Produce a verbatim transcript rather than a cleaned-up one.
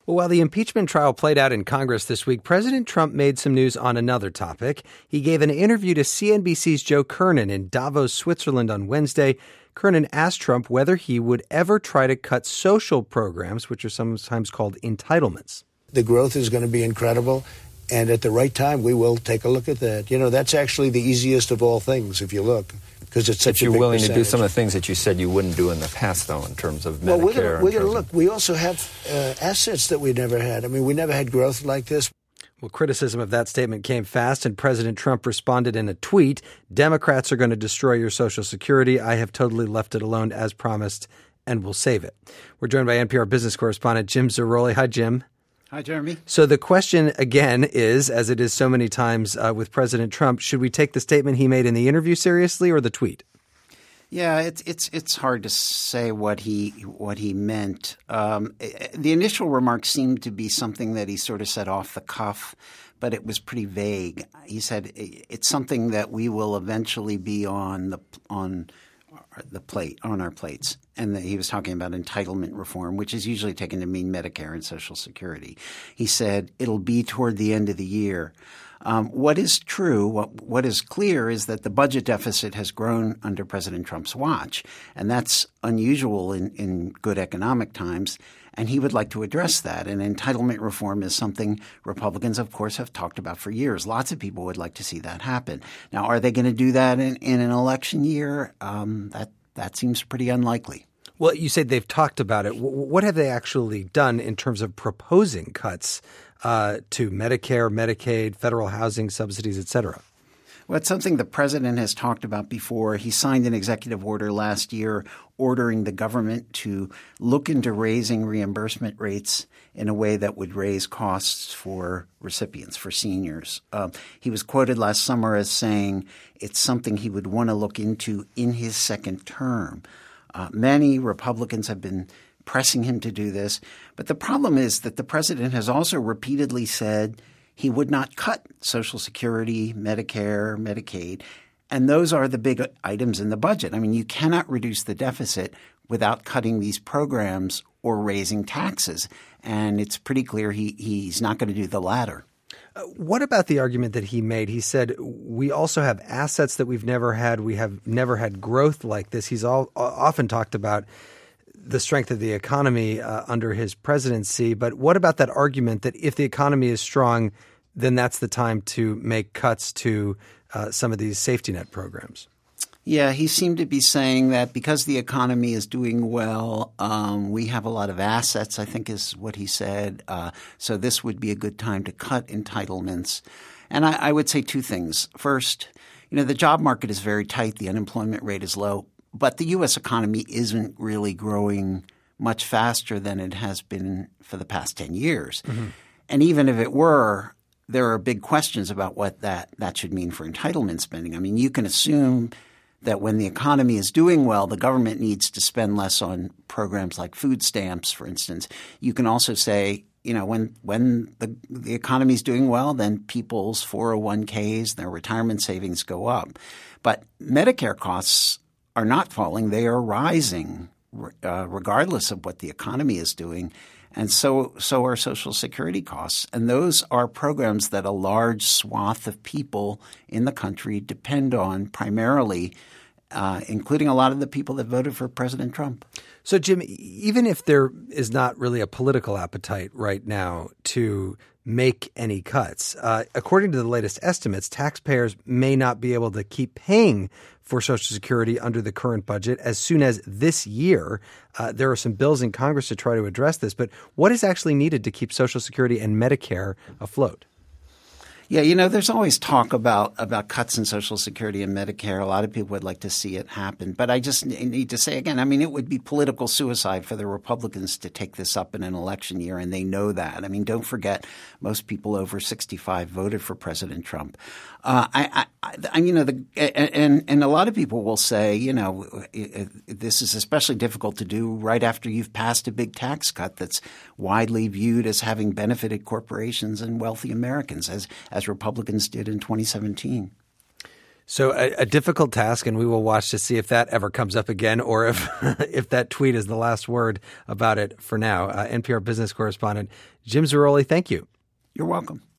Well, while the impeachment trial played out in Congress this week, President Trump made some news on another topic. He gave an interview to C N B C's Joe Kernan in Davos, Switzerland on Wednesday. Kernan asked Trump whether he would ever try to cut social programs, which are sometimes called entitlements. The growth is going to be incredible. And at the right time, we will take a look at that. You know, that's actually the easiest of all things, if you look, because it's such if you're a big willing percentage. to do some of the things that you said you wouldn't do in the past, though, in terms of Medicare. Well, we're gonna, we're going to of... look. We also have uh, assets that we never had. I mean, we never had growth like this. Well, criticism of that statement came fast, and President Trump responded in a tweet. Democrats are going to destroy your Social Security. I have totally left it alone as promised, and will save it. We're joined by N P R business correspondent Jim Zarroli. Hi, Jim. Hi, Jeremy. So the question, again, is, as it is so many times uh, with President Trump, should we take the statement he made in the interview seriously or the tweet? Yeah, it's it's it's hard to say what he what he meant. Um, the initial remarks seemed to be something that he sort of said off the cuff, but it was pretty vague. He said it's something that we will eventually be on the on the plate on our plates, and that he was talking about entitlement reform, which is usually taken to mean Medicare and Social Security. He said it'll be toward the end of the year. Um, what is true, what, what is clear is that the budget deficit has grown under President Trump's watch, and that's unusual in, in good economic times, and he would like to address that. And entitlement reform is something Republicans, of course, have talked about for years. Lots of people would like to see that happen. Now, are they going to do that in, in an election year? Um, that that seems pretty unlikely. Well, you said they've talked about it. What have they actually done in terms of proposing cuts uh, to Medicare, Medicaid, federal housing subsidies, et cetera? Well, it's something the president has talked about before. He signed an executive order last year ordering the government to look into raising reimbursement rates in a way that would raise costs for recipients, for seniors. Uh, he was quoted last summer as saying it's something he would want to look into in his second term. Uh, many Republicans have been pressing him to do this. But the problem is that the president has also repeatedly said he would not cut Social Security, Medicare, Medicaid. And those are the big items in the budget. I mean, you cannot reduce the deficit without cutting these programs or raising taxes. And it's pretty clear he, he's not going to do the latter. Uh, what about the argument that he made? He said, we also have assets that we've never had. We have never had growth like this. He's all, often talked about the strength of the economy uh, under his presidency. But what about that argument that if the economy is strong, then that's the time to make cuts to uh, some of these safety net programs? Yeah, he seemed to be saying that because the economy is doing well, um, we have a lot of assets, I think is what he said. Uh, so this would be a good time to cut entitlements. And I, I would say two things. First, you know, the job market is very tight. The unemployment rate is low. But the U S economy isn't really growing much faster than it has been for the past ten years. Mm-hmm. And even if it were, there are big questions about what that, that should mean for entitlement spending. I mean, you can assume that when the economy is doing well, the government needs to spend less on programs like food stamps, for instance. You can also say, you know, when when the, the economy is doing well, then people's four oh one k's, their retirement savings go up. But Medicare costs are not falling. They are rising uh, regardless of what the economy is doing. And so so are Social Security costs. And those are programs that a large swath of people in the country depend on primarily, uh, including a lot of the people that voted for President Trump. So, Jim, even if there is not really a political appetite right now to make any cuts, uh, according to the latest estimates, taxpayers may not be able to keep paying for Social Security under the current budget as soon as this year. Uh, there are some bills in Congress to try to address this. But what is actually needed to keep Social Security and Medicare afloat? Yeah, you know, there's always talk about about cuts in Social Security and Medicare. A lot of people would like to see it happen. But I just need to say again, I mean, it would be political suicide for the Republicans to take this up in an election year, and they know that. I mean, don't forget, most people over sixty-five voted for President Trump. Uh, I, I, I, you know, the and and a lot of people will say, you know, this is especially difficult to do right after you've passed a big tax cut that's widely viewed as having benefited corporations and wealthy Americans, as as Republicans did in twenty seventeen. So a, a difficult task, and we will watch to see if that ever comes up again or if if that tweet is the last word about it for now. Uh, N P R business correspondent Jim Zarroli, thank you. You're welcome.